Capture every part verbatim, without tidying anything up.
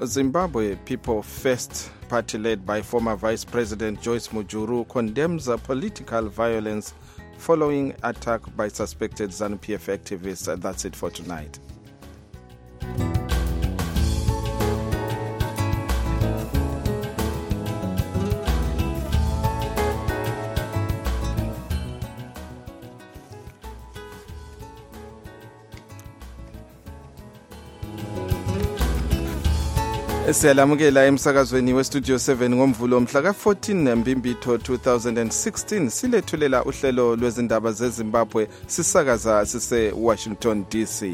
Zimbabwe People First party led by former Vice President Joyce Mujuru condemns a political violence following attack by suspected ZANU P F activists. That's it for tonight. Siyalamukela emsakazweni westudio seven ngomvulo mhla ka fourteen Mbimbitho two thousand sixteen silethulela uhlelo lwezindaba zeZimbabwe sisakaza sise Washington D C.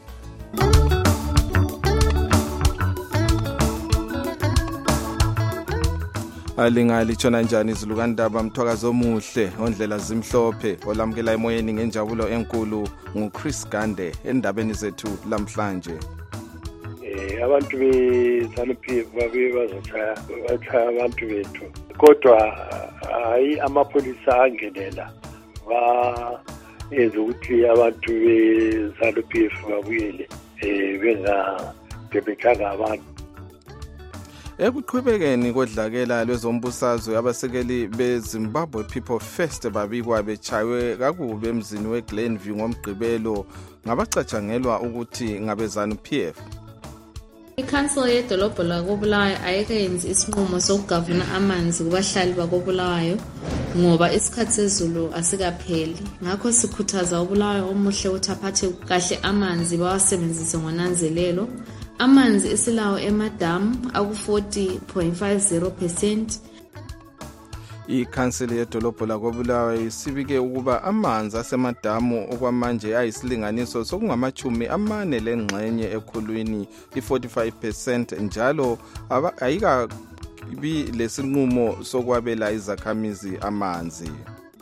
Alingali chona njani izilukandaba mthwakazo omuhle ondlela zimhlophe olamukela emoyeni ngenjabulo enkulu nguChris Gande endabeni zethu lamhlanje. Abantu be-ZANU P F babuye bazochaya bachaya abantu bethu kodwa hayi amapholisa angenela bayenza ukuthi abantu be-ZANU P F babuyele eh bengadebekanga abantu. Ekuqhubekeni kodlakela lwezombusazwe abasekeli beZimbabwe People First babikwa bechaywe kakubi emzini weGlenview ngomgqibelo ngabacatshangelwa ukuthi ngabe ZANU P F. Icouncil yedolobho lakobulawayo ayikeyenzi isinqumo sokugavuna amanzi kubahlali bakobulawayo ngoba isikhathi sezulu asikapheli. Ngakho sikhuthaza ubulawayo omuhle ukuthi aphathe kahle amanzi bawasebenzise ngonanzelelo. Amanzi esilawo emadamu aku forty point five zero percent. Icouncil yedolobho lakobulawayo isibike ukuba amanzi asemadamu okwamanje ayisilinganiso sokungamachumi amane lengxenye ekhulwini i forty-five percent njalo ayika bi lesinqumo sokwabela izakhamizi amanzi.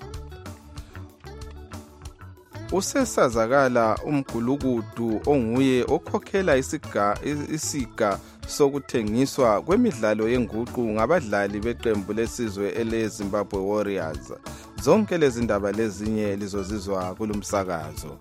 Usesazakala umgulukudu onguye okhokhela isiga isiga sokuthengiswa kwemidlalo yenguqu ngabadlali beqembu lesizwe ele Zimbabwe Warriors. Zonke lezi ndaba lezinye lizozizwa kulumsakazo.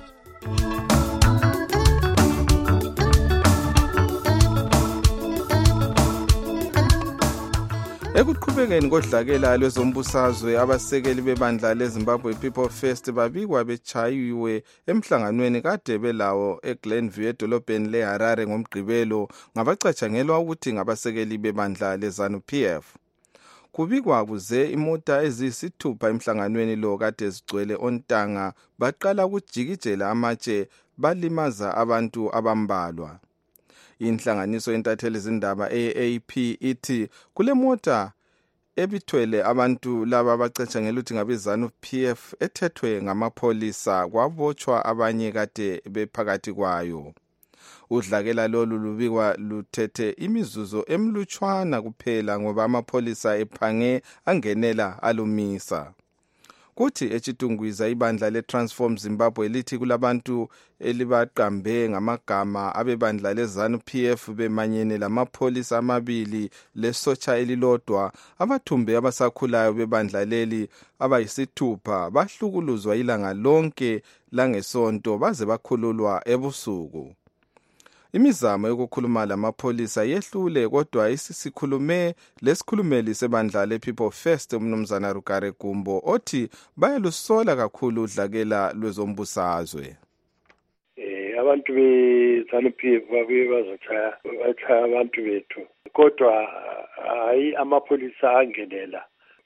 Ekuqhubekeni kodlakela lwezombusazwe abasekeli bebandla leZimbabwe People First babikwa bechayiwe emhlanganweni kade belawo eGlenview edolobheni leHarare ngomgqibelo ngabacatshangelwa ukuthi ngabasekeli bebandla leZANU P F. Kubikwa kuze imota ezisithupha emhlanganweni lo kade zigcwele ontanga baqala ukujikijela amatshe balimaza abantu abambalwa. Inhlanganiso yentatheli izindaba A A P ithi kule mota ebithwele abantu laba abacatshangelwa ukuthi ngabe ZANU P F ethethwe ngamapholisa kwabotshwa abanye kade bephakathi kwayo. Udlakela lolu lubikwa luthethe imizuzo emlutshwana kuphela ngoba amapholisa ephange angenela alumisa. Kuthi eChitungwiza ibandla leTransform Zimbabwe lithi kulabantu elibaqambe ngamagama abebandla leZANU P F bemanyene lamapholisa amabili lesotsha elilodwa abathumbe abasakhulayo bebandla leli abayisithupha bahlukuluzwa ilanga lonke langesonto baze bakhululwa ebusuku. Imizamo yokukhuluma lamapholisa yehlule kodwa isisikhulume lesikhulumeli sebandla lePeople First umnumzana Rugare Gumbo othi bayalusola kakhulu udlakela lwezombusazwe. Eh abantu beZANU P F babuye bazochaya bachaya abantu bethu kodwa hayi amapholisa angenela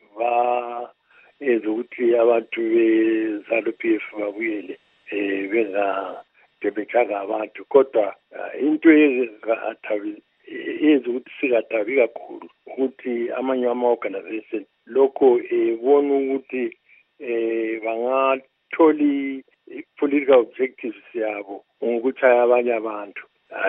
ba ezokuthi abantu beZANU P F babuyele eh benga debekanga abantu kodwa into ezingathabi ezokuthi sikathabi kakhulu ukuthi amanye ama-organization lokho ebona ukuthi eh bangatholi political objectives yabo ngokuthaya abanye abantu.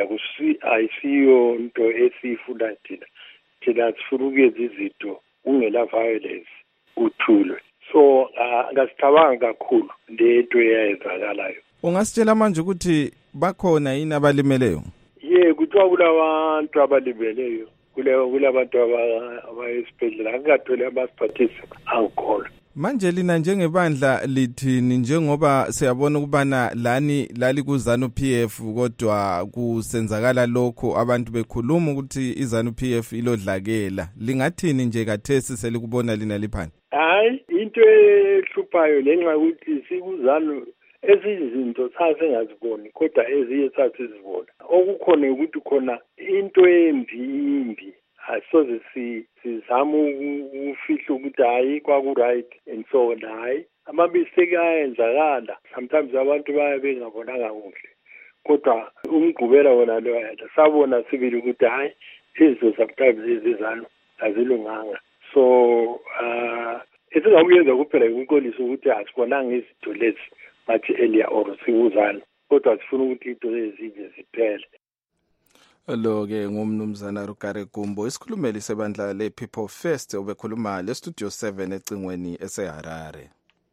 Ayisiyo into esifuna thina thina sifuna ukwenza izinto kungela violence uthulwe. So ngasicabanga kakhulu lento eyayenzakalayo. Ungasitshela manje ukuthi bakhona yini abalimeleyo? Ye kuthiwa kulabantu abalimeleyo kule kulabantu abayesibhedlela angathole amasiphathisi angikholwa. Manje lina njengebandla lithini njengoba siyabona ukubana lani lali kuZANU P F kodwa kusenzakala lokho abantu bekhuluma ukuthi iZANU P F ilodlakela lingathini nje kathesi selikubona lina liphani? Hayi into ehluphayo lenxa ukuthi sikuZANU ezizinto sasengaziboni kodwa eziye sasizibona okukhona ukuthi khona into embi imbi asoze si sizama ukufihla ukuthi hayi kwaku right and so on hayi amabiseki ayenzakala sometimes abantu baya bengabonanga kuhle kodwa umgqubela wona lo yena sabona sibili ukuthi hayi izo sometimes izizano azilunganga so uh esingakuyenza kuphela ukuqolisa ukuthi asibonanga izinto lezi bathi earlier or sikuzana kodwa sifuna ukuthi into ezinje ziphele. Lo-ke ngumnumzana Rugare Gumbo isikhulumeli sebandla le-People First obekhuluma le-Studio seven ecingweni eseHarare.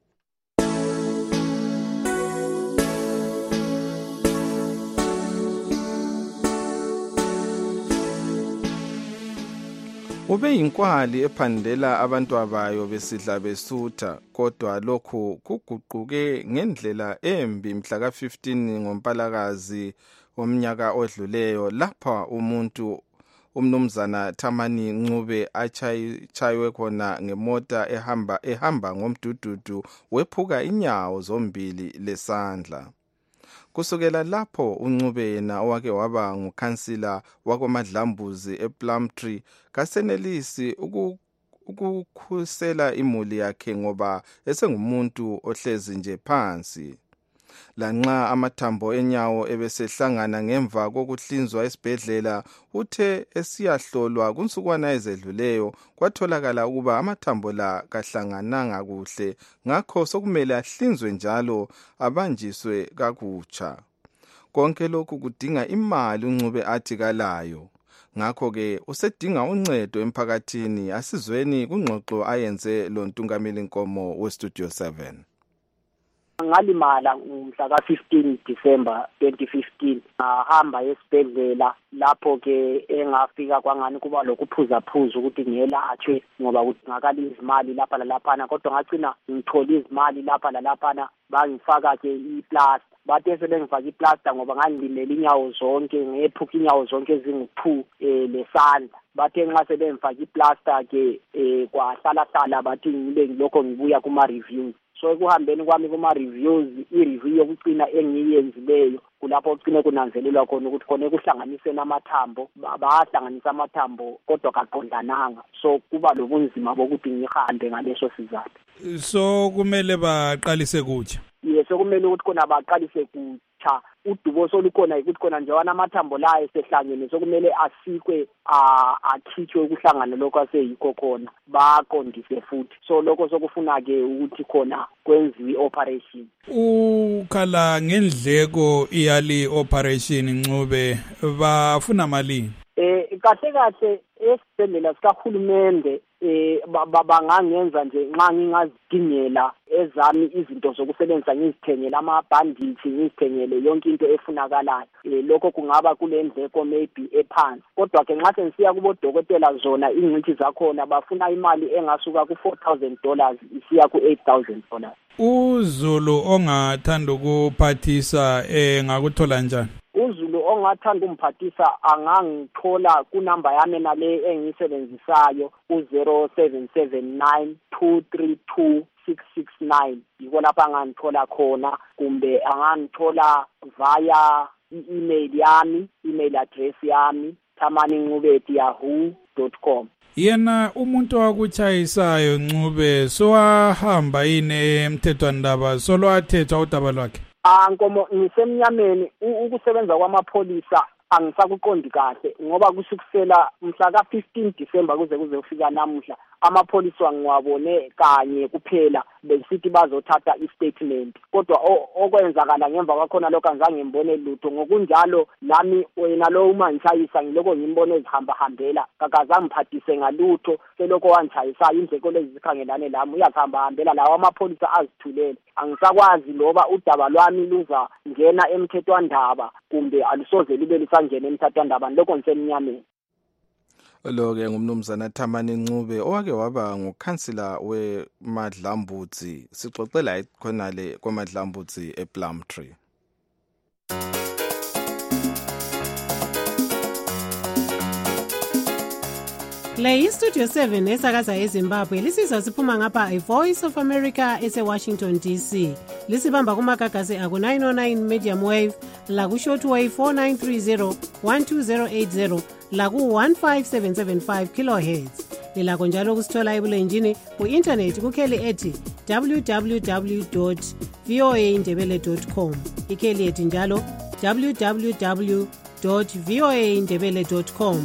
Ube inkwali ephandela abantu abayo besidla besutha kodwa lokhu kuguquke ngendlela embi mhla ka fifteen ngoMpalakazi omnyaka odluleyo lapha umuntu umnumzana Thamani Ncube achaywe khona ngemota ehamba ehamba ngomdududu wephuka inyawo zombili lesandla. Kusukela lapho uNcube yena owake waba ngukhansila wakoMadlambuzi ePlumtree kasenelisi ukukhusela imuli yakhe ngoba esengumuntu ohlezi nje phansi. Lanxa amathambo enyawo ebesehlangana ngemva kokuhlinzwa esibhedlela uthe esiyahlolwa kunsukwana ezedluleyo kwatholakala ukuba amathambo la kahlangananga kuhle ngakho sokumele ahlinzwe njalo abanjiswe kakutsha. Konke lokhu kudinga imali uNcube athi kalayo. Ngakho ke usedinga uncedo emphakathini asizweni kungxoxo ayenze lo ntungameli Nkomo weStudio seven. Ngalimala umhla ka fifteen December twenty fifteen ngahamba esibhedlela lapho ke engafika kwangani kuba lokuphuza phuza ukuthi ngelatshwe ngoba kudingakala izimali lapha lalaphana kodwa ngacina ngithola izimali lapha lalaphana bangifaka ke iplaster bathe sebengifaka iplaster ngoba ngangilimela inyawo zonke ngephuka inyawo zonke ezingu-two eh lesandla bathe nxa sebengifaka iplaster ke eh kwahlala hlala bathi ngibe ngilokho ngibuya kuma reviews. So kuhambeni kwami kuma reviews i-review yokucina engiyenzileyo kulapho ugcine kunanzelelwa khona ukuthi khona kuhlanganise namathambo bahlanganisa amathambo kodwa kaqondananga so kuba lobunzima bokuthi ngihambe ngaleso sizathu. So kumele baqalise kutsha. Yes sokumele ukuthi khona baqalise kutsha udubo solukhona ukuthi khona njengoba amathambo la esehlangene sokumele asikwe akhitshwe ukuhlangana lokho aseyikho khona baqondise futhi so lokho sokufuna ke ukuthi khona kwenziwe operation. Ukhala ngendleko iyali operation Ncube bafuna malini? Eh kahle kahle esibhedlela sikahulumende eh bangangenza nje nxa ngingazidingela ezami izinto zokusebenzisa ngizithengele ama-bandage ngizithengele yonke into efunakalayo eh lokho kungaba kule ndleko maybe ephansi kodwa ke nxa senisiya kubodokotela zona ingcithi zakhona bafuna imali engasuka ku four thousand dollars isiya ku eight thousand dollars. uZulu ongathanda ukuphathisa eh ngakuthola njani? uZulu ongathanda umphathisa angangithola kunamba yami nale engisebenzisayo ku zero seven seven nine two three two six six nine yiko lapha angangithola khona kumbe angangithola via i-email yami email address yami thamani ncube at yahoo dot com. Yena umuntu wakuchayisayo Ncube sowahamba yini emthethwandaba solwathetha udaba lwakhe? Ah Nkomo ngisemnyameni ukusebenza kwamapholisa angisakuqondi kahle ngoba kusukusela mhla ka fifteen December kuze kuze ufika namuhla amapholisa ngiwabone kanye kuphela besithi bazothatha istatement kodwa okwenzakala ngemva kwakhona lokho angizange ngibone lutho ngokunjalo lami wena lo uma ngitshayisa ngiloko ngimbone ezihamba hambela kakazange mphathise ngalutho seloko wanchayisa indleko lezi zikhangelane lami uyakhamba hambela lawa amapholisa azithulele angisakwazi loba udaba lwami luza ngena emthethwandaba kumbe alusoze libe lisangena emthethwandaba lokho ngisemnyameni. Lo-ke ngumnumzana Thamani Ncube owake waba ngukhansila weMadlambudzi. Sixoxela khonale kwaMadlambudzi ePlumtree. Le iStudio seven esakaza eZimbabwe lisizwa siphuma ngapha iVoice of America ese-Washington D C. Lisibamba kumagagasi aku nine oh nine medium wave, laku shortwave four nine three zero one two zero eight zero, laku one five seven seven five kilohertz. Lilakho njalo kusithola ebulenjini ku-internet kukheli ethi w w w dot voa ndebele dot com. Ikheli ethi njalo w w w dot voa ndebele dot com.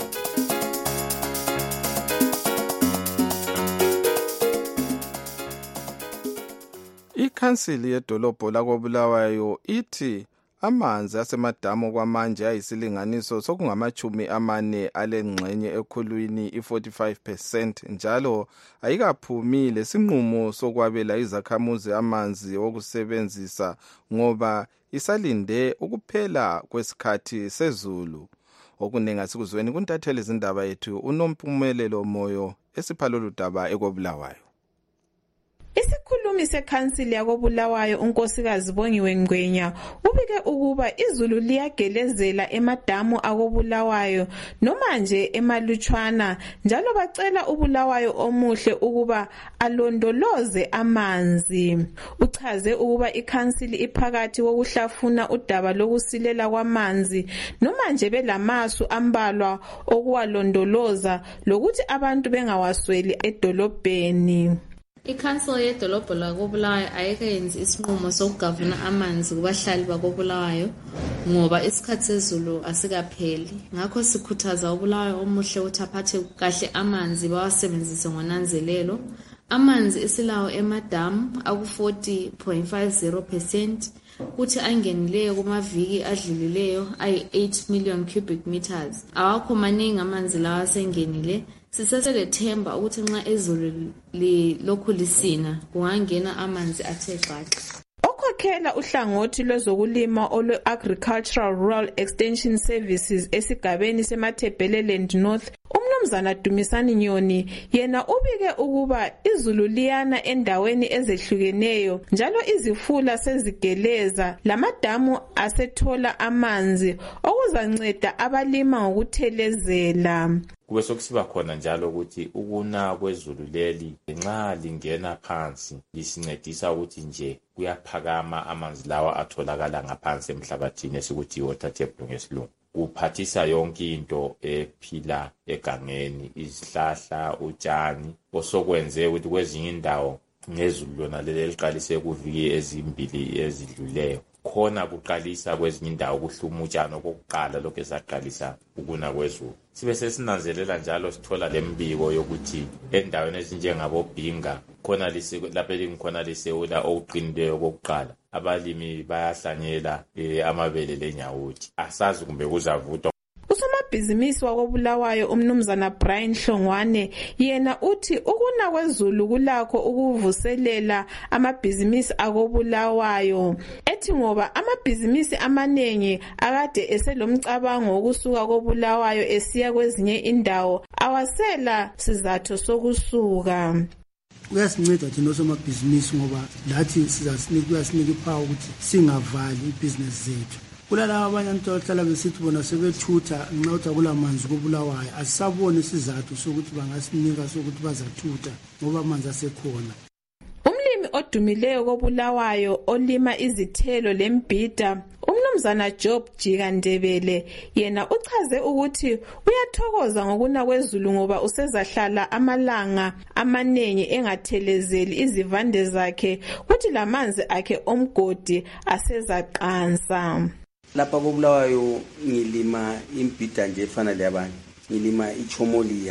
Ikhansili yedolobho lakoBulawayo ithi amanzi asemadamu kwamanje ayisilinganiso sokungamachumi amane alengxenye ekhulwini i-forty-five percent njalo ayikaphumile sinqumo sokwabela izakhamuzi amanzi okusebenzisa ngoba isalinde ukuphela kwesikhathi sezulu. Okuningi asikuzweni kuntatheli izindaba yethu uNompumelelo Moyo esiphalolu daba ekoBulawayo. Isikhulumi sekhansili yakoBulawayo unkosikazi Bongiwe Ngwenya ubike ukuba izulu liyagelezela emadamu akoBulawayo noma nje emalutshwana njalo bacela uBulawayo omuhle ukuba alondoloze amanzi. Uchaze ukuba ikhansili iphakathi kokuhlafuna udaba lokusilela kwamanzi noma nje belamasu ambalwa okuwalondoloza lokuthi abantu bengawasweli edolobheni. Ikhansili yedolobho lakoBulawayo ayikayenzi isinqumo sokugavuna amanzi kubahlali bakoBulawayo ngoba isikhathi sezulu asikapheli. Ngakho sikhuthaza uBulawayo omuhle ukuthi aphathe kahle amanzi bawasebenzise ngonanzelelo. Amanzi esilawo emadamu aku forty point five zero percent kuthi angenileyo kumaviki adlulileyo ayi eight million cubic meters. Awakho maningi amanzi lawa asengenile. Siseselethemba ukuthi nxa izulu lokhu lisina kungangena amanzi athe xaxa. Okhokhela uhlangothi lwezokulima olwe-Agricultural Rural Extension Services esigabeni seMathebeleland North, umnumzana Dumisani Nyoni yena ubike ukuba izulu liyana endaweni ezehlukeneyo njalo izifula sezigeleza lamadamu asethola amanzi okuzanceda abalima ngokuthelezela. Kube sokusiba khona njalo ukuthi ukuna kwezulu leli nxa lingena phansi lisincedisa ukuthi nje kuyaphakama amanzi lawa atholakala ngaphansi emhlabathini esikuthi water table ngesilungu. Kuphathisa yonke into ephila egangeni, izihlahla, utshani, osokwenze ukuthi kwezinye indawo ngezulu lona leli liqalise kuviki ezimbili ezidluleyo. Khona kuqalisa kwezinye indawo kuhluma utshani okokuqala lokho esaqalisa ukuna kwezulu. Sibe sesinanzelela njalo sithola lembiko yokuthi endaweni ezinjengabo Bhinga khona lise lapha lingikhona lisewula okuqinileyo okokuqala abalimi bayahlanyela amabele lenyawuthi. Asazi kumbe kuzavutwa. Usomabhizinisi wakoBulawayo umnumzana Brian Hlongwane yena uthi ukuna kwezulu kulakho ukuvuselela amabhizinisi akoBulawayo. Ethi ngoba amabhizinisi amanengi akade eselomcabango wokusuka koBulawayo esiya kwezinye indawo awasela sizathu sokusuka. Kuyasinceda thina osomabhizinisi ngoba lathi sizasinika sinika iphawu ukuthi singavali ibhizinesi zethu. Kulala abanye abantu abahlala besithi bona sebethutha nxa uthi kulamanzi koBulawayo asisaboni isizathu sokuthi bangasinika sokuthi bazathutha ngoba amanzi asekhona. Umlimi odumileyo koBulawayo olima izithelo lembhida umnumzana Job Jikandebele yena uchaze ukuthi uyathokoza ngokuna kwezulu ngoba usezahlala amalanga amanengi engathelezeli izivande zakhe kuthi lamanzi akhe omgodi asezaqansa. Lapha koBulawayo ngilima imbhida nje efana leyabanye, ngilima ichomolia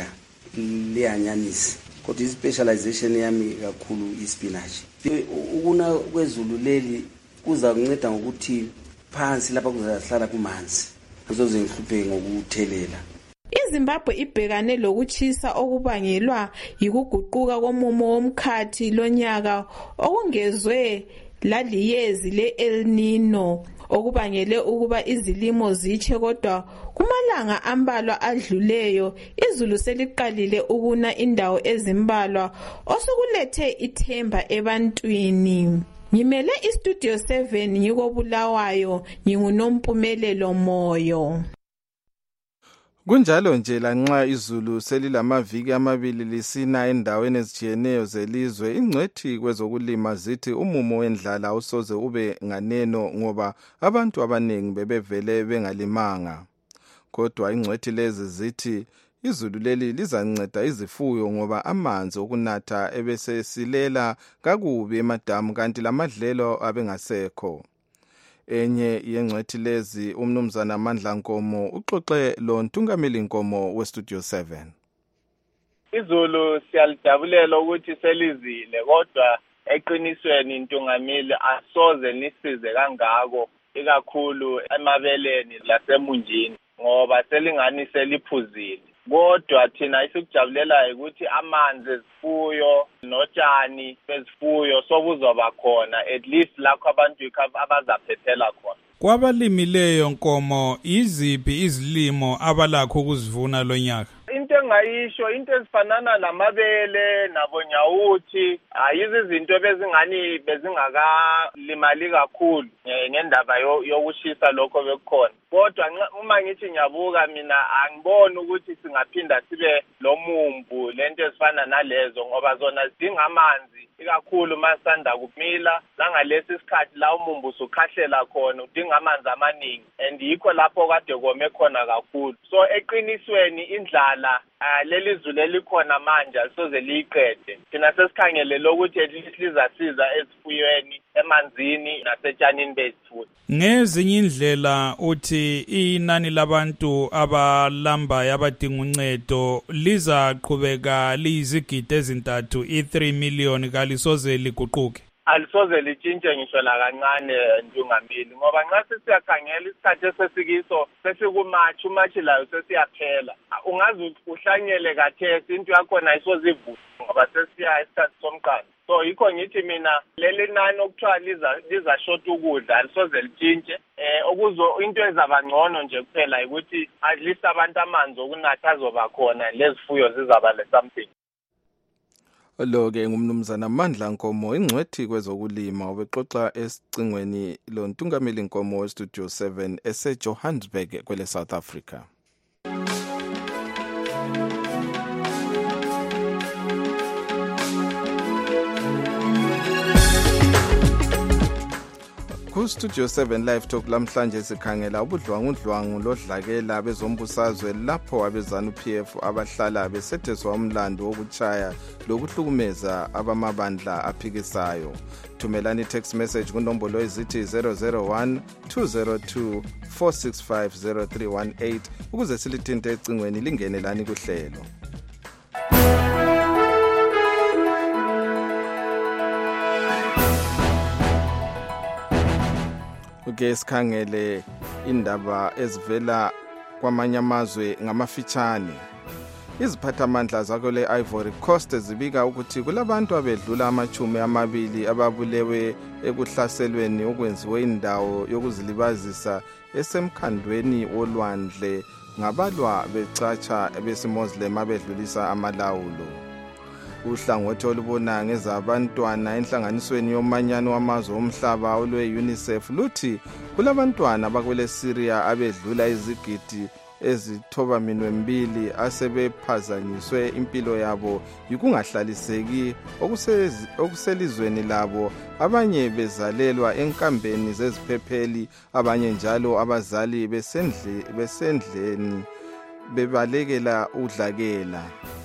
leanyanisi kodwa ispecialization yami kakhulu ispinach. Ukuna kwezulu leli kuza kunceda ngokuthi phansi lapha kuzahlala kumanzi kuzoze ngihlupheke ngokuthelela. iZimbabwe ibhekane lokuchisa okubangelwa yikuguquka komumo womkhathi lonyaka okungezwe laliyezi le El Nino. okubangele ukuba izilimo zitshe. Kodwa kumalanga ambalwa adluleyo izulu seliqalile ukuna indawo ezimbalwa osokulethe ithemba ebantwini. Ngimele istudio seven ngikobulawayo, nginguNompumelelo Moyo. Kunjalo nje lanxa izulu selilamaviki amabili lisina endaweni ezijiyeneyo zelizwe, ingcwethi kwezokulima zithi umumo wendlala usoze ube nganeno ngoba abantu abaningi bebevele bengalimanga. Kodwa ingcwethi lezi zithi izulu leli lizanceda izifuyo ngoba amanzi okunatha ebesesilela kakubi emadamu kanti lamadlelo abengasekho. Enye yengcwethi lezi umnumzana Amandla Nkomo uxoxe lo Ntungameli Nkomo weStudio seven. Izulu siyalidabulela ukuthi selizile, kodwa eqinisweni Ntungameli asoze nisize kangako ikakhulu emabeleni lasemunjini ngoba selingani seliphuzile. Kodwa thina isikujabulelayo ukuthi amanzi ezifuyo notshani bezifuyo sokuzoba khona at least lakho abantu abazaphephela khona. Kwabalimileyo Nkomo, iziphi izilimo abalakho ukuzivuna lonyaka? Into engayisho into ezifanana namabele nabonyawuthi ayizi izinto bezingani bezingakalimali kakhulu ngendaba yokushisa lokho bekukhona. Kodwa uma ngithi ngiyabuka mina angiboni ukuthi singaphinda sibe lomumbu lento ezifana nalezo ngoba zona zidinga amanzi ikakhulu masanda kumila langalesi isikhathi la umumbu usukhahlela khona udinga amanzi amaningi and yikho lapho kade kome khona kakhulu. So eqinisweni indlala leli zulu elikhona manje alisoze liyiqede. Thina sesikhangelele ukuthi lizasiza ezifuyweni emanzini nasetshanini bezifuyo. Ngezinye indlela uthi inani labantu abalamba abadinga uncedo lizaqhubeka liyizigidi ezintathu i-three million kalisoze liguquke. Alisoze litshintshe ngisho la kancane Ntungameli ngoba nxa sesiyakhangela isikhathi esesikiso sesikumatch umatch layo sesiyaphela. Ungaze uhlanyele kathesi into yakhona ayisoze ivuke ngoba sesiya isikhathi somqando. So yikho ngithi mina leli nani okuthiwa liza liza short ukudla alisoze litshintshe. Eh okuzo into ezaba ngcono nje kuphela ukuthi at least abantu amanzi okunatha azoba khona lezifuyo zizaba le something. Lo ke ngumnumzana Amandla Nkomo ingcwethi kwezokulima obexoxa esicingweni lo Ntungameli Nkomo weStudio seven ese Johannesburg kwele South Africa. Ku-Studio seven Live Talk lamhlanje sikhangela ubudlwangudlwangu lodlakela bezombusazwe lapho abezanu P F abahlala besetheswa umlando wokuchaya lokuhlukumeza abamabandla aphikisayo. Thumelani text message kunombolo ezithi zero zero one two zero two four six five zero three one eight ukuze silithinte ecingweni lingenelani kuhlelo. Uke sikhangele indaba ezivela kwamanye amazwe ngamafitshane. Iziphathamandla zakho le Ivory Coast zibika ukuthi kulabantu abedlula amachumi amabili ababulewe ekuhlaselweni okwenziwe indawo yokuzilibazisa esemkhandweni wolwandle ngabalwa becatsha besimoslim abedlulisa amalawulo. Uhlangothi olubona ngezabantwana enhlanganisweni yomanyano wamazwe omhlaba olwe-UNICEF luthi kulabantwana bakwele Syria abedlula izigidi ezithoba minwe mbili asebephazanyiswe impilo yabo yikungahlaliseki okuselizweni labo, abanye bezalelwa enkambeni zeziphepheli, abanye njalo abazali besendle besendleni bebalekela udlakela.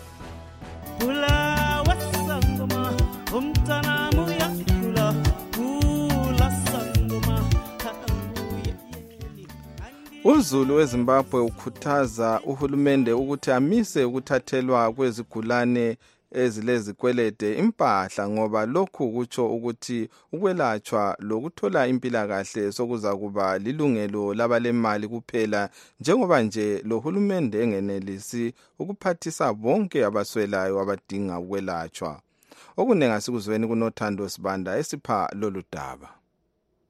UZulu weZimbabwe ukhuthaza uhulumende ukuthi amise ukuthathelwa kwezigulane ezilezikwelede impahla ngoba lokhu kutsho ukuthi ukwelatshwa lokuthola impilakahle sokuza kuba lilungelo labalemali kuphela njengoba nje lo hulumende engenelisi ukuphathisa bonke abaswelayo abadinga ukwelatshwa. Okunenga sikuzweni kunothando Sibanda esipha lolu daba.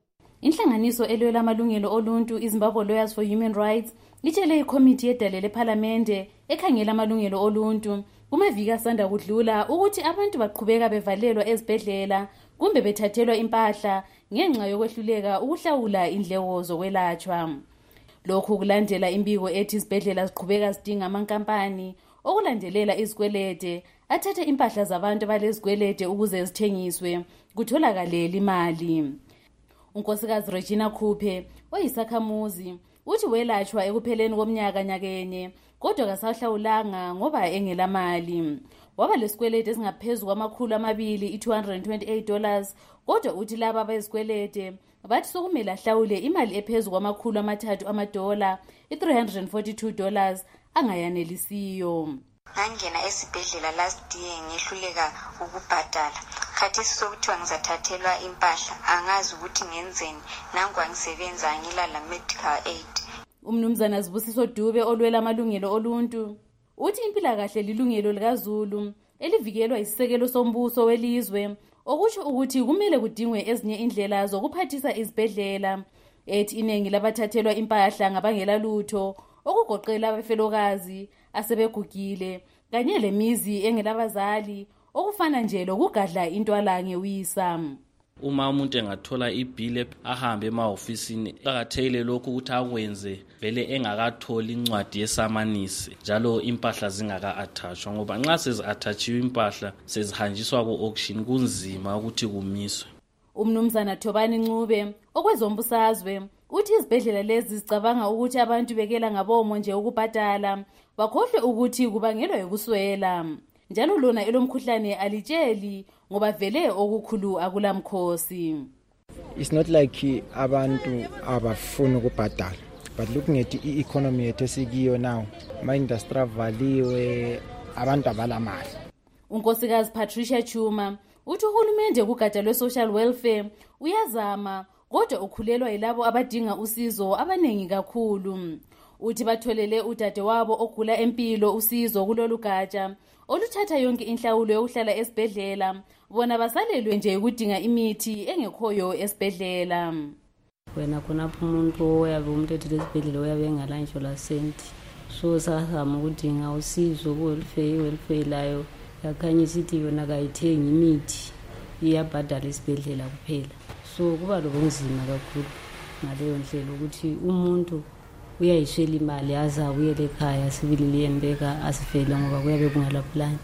Inhlanganiso elwela amalungelo oluntu iZimbabwe Lawyers for Human Rights litshele ikomiti yedale lephalamende ekhangela amalungelo oluntu kumaviki asanda kudlula ukuthi abantu baqhubeka bevalelwa ezibhedlela kumbe bethathelwa impahla ngenxa yokwehluleka ukuhlawula indleko zokwelatshwa. Lokhu kulandela imbiko ethi izibhedlela ziqhubeka zidinga amankampani okulandelela izikwelede athathe impahla zabantu balezikwelede ukuze zithengiswe kutholakale imali. Unkosikazi Regina Khuphe oyisakhamuzi uthi welatshwa ekupheleni komnyaka nyakenye kodwa kasahlawulanga ngoba engelamali. Waba lesikwelede esingaphezulu kwamakhulu amabili i two hundred twenty-eight dollars kodwa uthi laba abezikwelede bathi sokumele ahlawule imali ephezulu kwamakhulu amathathu amadola i three hundred forty-two dollars angayanelisiyo. Ngangena esibhedlela last year ngehluleka ukubhadala. Khathesi sokuthiwa ngizathathelwa impahla angazi ukuthi ngenzeni nangwa ngisebenza ngilala medical aid. Umnumzana Zibusiso Dube olwela amalungelo oluntu uthi impilakahle lilungelo likaZulu elivikelwa isisekelo sombuso welizwe okusho ukuthi kumele kudingwe ezinye indlela zokuphathisa izibhedlela. Ethi inengi labathathelwa impahla ngabangela lutho okugoqela abafelokazi asebegugile kanye lemizi engelabazali okufana nje lokugadla intwala ngewisa. Uma umuntu engathola ibhile ahambe ema-ofisini qakathekile lokhu ukuthi akwenze vele engakatholi incwadi yesamanisi njalo impahla zingaka-attachwa ngoba nxa sezi-athachiwe impahla sezihanjiswa ku-auction kunzima ukuthi kumiswe. Umnumzana Thobani Ncube okwezombusazwe uthi izibhedlela lezi zicabanga ukuthi abantu bekela ngabomo nje ukubhadala bakhohlwe ukuthi kubangelwa yikuswela. Njalo lona elomkhuhlane alitsheli ngoba vele okukhulu akulamkhosi. It's not like abantu abafuna ukubhadala, but looking at the economy yethu esikiyo now, ama industry avaliwe, abantu abalamali. Unkosikazi Patricia Chuma uthi uhulumende kugatsha lwe-social welfare uyazama kodwa ukhulelwa yilabo abadinga usizo abanengi kakhulu. Uthi batholele udade wabo ogula empilo usizo kulolu gatsha oluthatha yonke inhlawulo yokuhlala esibhedlela bona basalelwe nje ukudinga imithi engekhoyo esibhedlela. Wena khonapho umuntu oyabe umthethe esibhedlela oyabe engalanjwa la senti so sazama ukudinga usizo ku-welfare. I-welfare layo yakhanya isithi yona kayithengi imithi iyabhadala esibhedlela kuphela, so kuba lobunzima kakhulu ngaleyo ndlela ukuthi umuntu uyayishela imali aza uyele ekhaya sibililiyeni beka asifele ngoba kuyabe kungala plan.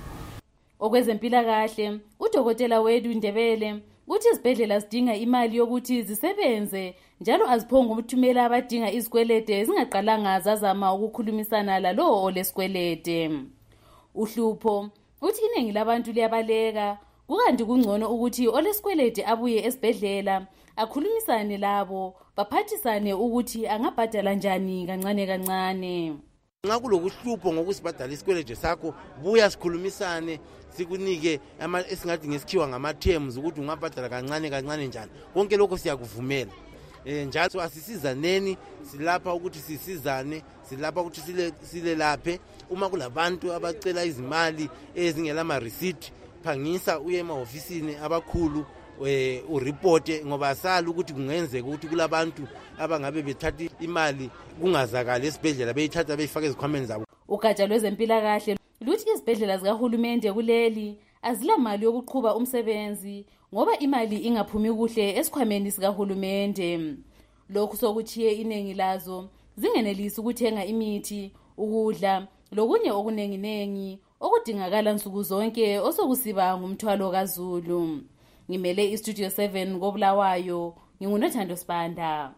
Okwezempilakahle udokotela Wedu Ndebele uthi izibhedlela zidinga imali yokuthi zisebenze njalo aziphonga ukuthumela abadinga izikwelede zingaqalanga zazama ukukhulumisana lalo olesikwelede. Uhlupho uthi iningi labantu liyabaleka kukanti kungcono ukuthi olesikwelede abuye esibhedlela akhulumisane labo baphathisane ukuthi angabhadala njani kancane kancane. Nxa kulokuhlupho ngokusibhadala isikwelede sakho buya sikhulumisane sikunike esingathi ngesikhiwa ngama-terms ukuthi ungabhadala kancane kancane njani. Konke lokho siyakuvumela. Eh njalo asisizaneni silapha ukuthi sisizane silapha ukuthi sile silelaphe uma kulabantu abacela izimali ezingela ama receipt phangisa uye ema-ofisini abakhulu we ureporte ngoba asala ukuthi kungenzeka ukuthi kulabantu abangabe bethatha imali kungazakala esibhedlela beyithatha beyifaka ezikhwameni zabo. Ugatsha lwezempilakahle luthi izibhedlela zikahulumende kuleli azilamali yokuqhuba umsebenzi ngoba imali ingaphumi kuhle esikhwameni sikahulumende. Lokhu sokuthiye inengi lazo zingenelisi ukuthenga imithi, ukudla lokunye okunenginengi okudingakala nsuku zonke osokusiba ngumthwalo kaZulu. Ngimele iStudio seven koBulawayo, ngingunothando Sibanda.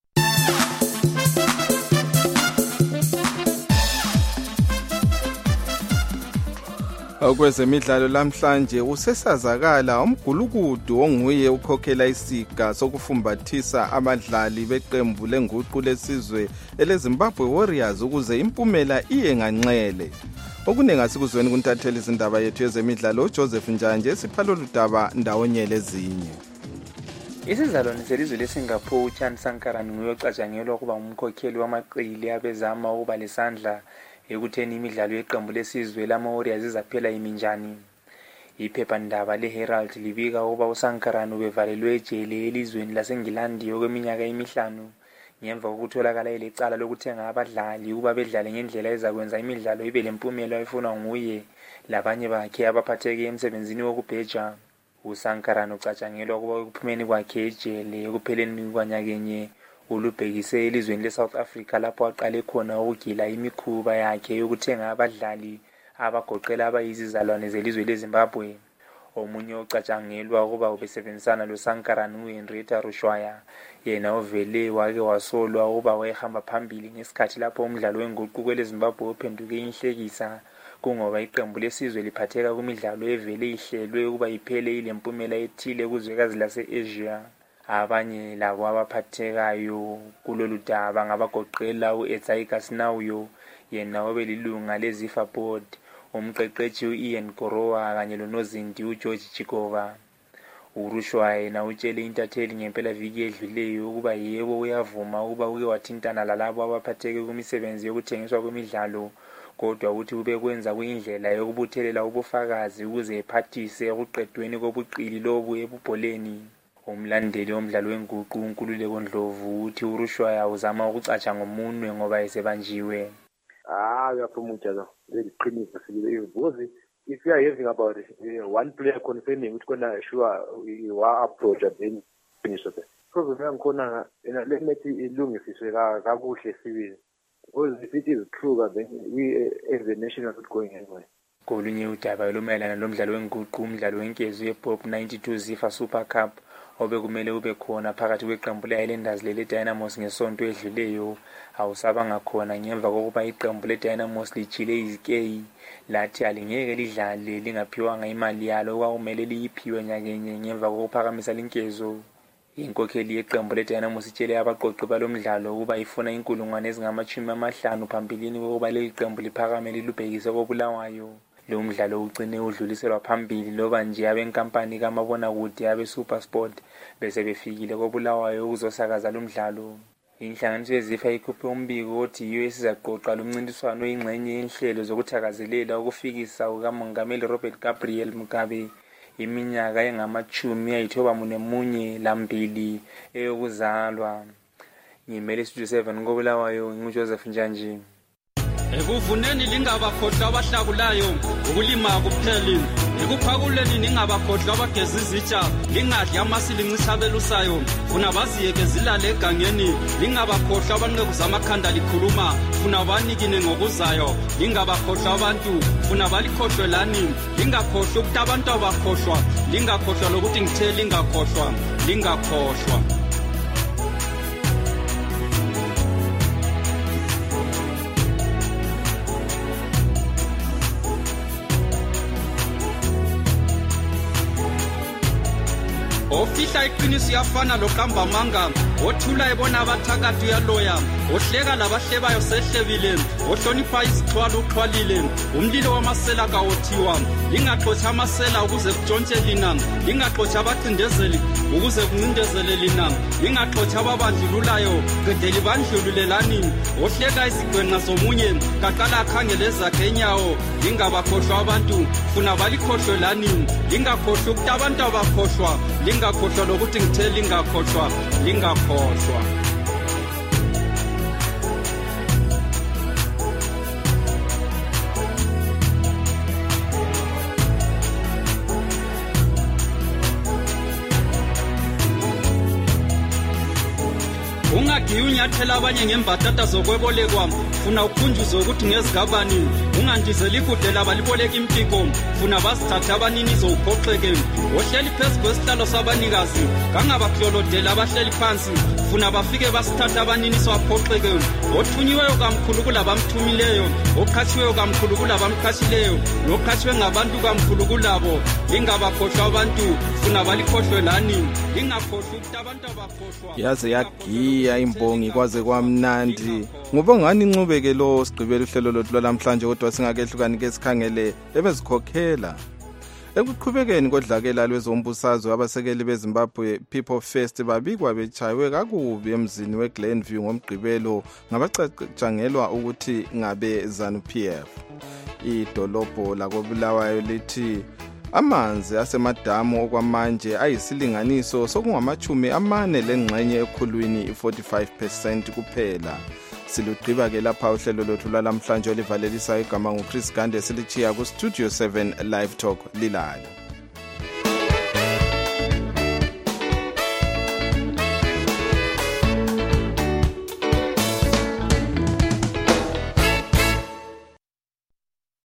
Okwezemidlalo lamhlanje usesazakala umgulukudu onguye ukhokhela isiga sokufumbathisa abadlali beqembu lenguqu lesizwe eleZimbabwe Warriors ukuze impumela iye nganxele. Okunenga sikuzweni kuntathela izindaba yethu yezemidlalo uJoseph Njanje siphalo ludaba ndawonye lezinye. Isizalwane selizwe leSingapore uChan Sankaran nguyocatshangelwa ukuba ngumkhokheli wamaqili abezama ukuba lesandla ekutheni imidlalo yeqembu lesizwe lama Warriors izaphela iminjani. iphephandaba le-Herald libika ukuba uSankarani ubevalelwe ejele elizweni laseNgilandi okweminyaka emihlanu ngemva kokutholakala elecala lokuthenga abadlali ukuba bedlale ngendlela ezakwenza imidlalo ibe lempumela efuna nguye labanye bakhe abaphatheke emsebenzini wokubheja. uSankarani ucatshangelwa ukuba ekuphumeni kwakhe ejele ekupheleni kwanyakenye ulubhekise elizweni le-South Africa lapho aqale khona ukugila imikhuba yakhe yokuthenga abadlali abagoqela abayizizalwane zelizwe leZimbabwe. Omunye ocatshangelwa ukuba ubesebenzisana loSankarani uHenrietta Rushwaya, yena ovele wake wasolwa ukuba wayehamba phambili ngesikhathi lapho umdlalo wenguquko leZimbabwe uphenduke inhlekisa kungoba iqembu lesizwe liphatheka kumidlalo evele ihlelwe ukuba iphele ilempumela ethile kuzwekazi lase-Asia. Abanye labo abaphathekayo kulolu daba ngabagoqela uEtsaika Sinawuyo, yena obelilunga leZIFA board, umqeqeshi uIan Korowa kanye lonozindi uGeorge Chikova. uRushwaya yena utshele intatheli ngempela viki edluleyo ukuba yebo uyavuma ukuba uke wathintana lalabo abaphatheke kumisebenzi yokuthengiswa kwemidlalo, kodwa ukuthi ubekwenza kuyindlela yokubuthelela ubufakazi ukuze ephathise ekuqedweni kobuqili lobu ebubholeni. Umlandeli womdlalo wenguqu uNkululeko Ndlovu uthi uRushwaya uzama ukucatsha ngomunwe ngoba esebanjiwe. Ah, uyaphumuja lo leqiniso sile because if you are hearing about it, one player confirming ukuthi kona sure wa approach then finish it. Problem yangikhona ina lemethi ilungisiswe kakuhle sibili. Because if it is true then we as a nation are not going anywhere. Kolunye udaba lomelana lomdlalo wenguqu umdlalo wenkezo yePop ninety-two ZIFA Super Cup obekumele ube khona phakathi kweqembu le-Highlanders lele-Dynamos ngesonto edluleyo awusabanga khona ngemva kokuba iqembu le-Dynamos lijile izikeyi lathi alingeke lidlale lingaphiwanga imali yalo okwakumele liyiphiwe nyakenye ngemva kokuphakamisa linkezo. Inkokheli yeqembu le-Dynamos itshele abaqoqi balomdlalo ukuba ifuna inkulungwane ezingamashumi amahlanu phambilini kokuba leli qembu liphakame lilubhekise koBulawayo. Lo mdlalo ugcine udluliselwa phambili loba nje abenkampani kamabonakude abe-SuperSport bese befikile koBulawayo ukuzosakaza lo mdlalo. Inhlanganiso yeZIFA ikhuphe umbiko othi yiyo esizaqoqa lo mncintiswano oyingxenye yenhlelo zokuthakazelela ukufikisa kukaMongameli Robert Gabriel Mugabe iminyaka engamachumi ayithoba munye lambili eyokuzalwa. Ngimele Studio seven koBulawayo nguJoseph Njanji. Ekuvuneni lingabakhohlwa abahlakulayo ukulima kupheli, ekuphakuleni ningabakhohlwa abageza izitsha, lingadli amasi lincithabelusayo, funa baziyeke zilale egangeni, lingabakhohlwa abanqeku zamakhanda likhuluma, funa banikine ngokuzayo, lingabakhohlwa abantu, funa balikhohlwe lani, lingakhohlwa ukuthi abantu abakhohlwa, lingakhohlwa lokuthi ngithe lingakhohlwa, lingakhohlwa. Ofihla iqiniso yafana loqamba manga, othula ebona abathakathi uyaloya, ohleka labahlebayo sehlebile, ohlonipha izixhwalo uxhwalile, umlilo wamasela kawothiwa, lingaxotsha amasela ukuze kutshontshe lina, lingaxotsha abacindezeli ukuze kuncindezele lina, lingaxotsha ababandlululayo qedeli bandlululelani, ohleka izigwenqa zomunye kaqala akhangele ezakhe enyawo, lingabakhohlwa abantu funa balikhohlwe lani, lingakhohlwa ukuthi abantu abakhohlwa, lingakhohlwa lokuthi ngithe lingakhohlwa, lingakhohlwa. Ungagiyi unyathela abanye ngembatata zokwebolekwa, funa ukhunjuze ukuthi ngezigabani, ungandizeli ikude laba liboleka impiko, funa bazithatha abanini zowuphoxeke, ohleli phezu kwesihlalo sabanikazi, kangabaklolodela abahleli phansi, funa bafike basithatha abanini swaphoxeke, othunyiweyo kamkhulu kulabamthumileyo, oqhatshiweyo kamkhulu kulabamqhatshileyo, noqhatshiwe ngabantu kamkhulu kulabo, lingabakhohlwa abantu, funa balikhohlwe lani, lingakhohlwa ukuthi abantu abakhohlwa. Yaze yagiya imbongi kwaze kwamnandi. Ngubongani incubeke lo sigqibela uhlelo lothu lwalamhlanje kodwa singakehlukani ke sikhangele ebezikhokhela. Ekuqhubekeni kodlakela lwezombusazwe abasekeli beZimbabwe People First babikwa bechayiwe kakubi emzini weGlenview ngomgqibelo ngabacatshangelwa ukuthi ngabe ZANU-P F. Idolobho lakoBulawayo lithi Amanzi asemadamu okwamanje ayisilinganiso sokungamachumi amane lengxenye ekhulwini i-forty-five percent kuphela. Silugqiba ke lapha uhlelo lwethu lalamhlanje olivalelisa igama nguChris Gande silichiya ku Studio seven Live Talk lilala.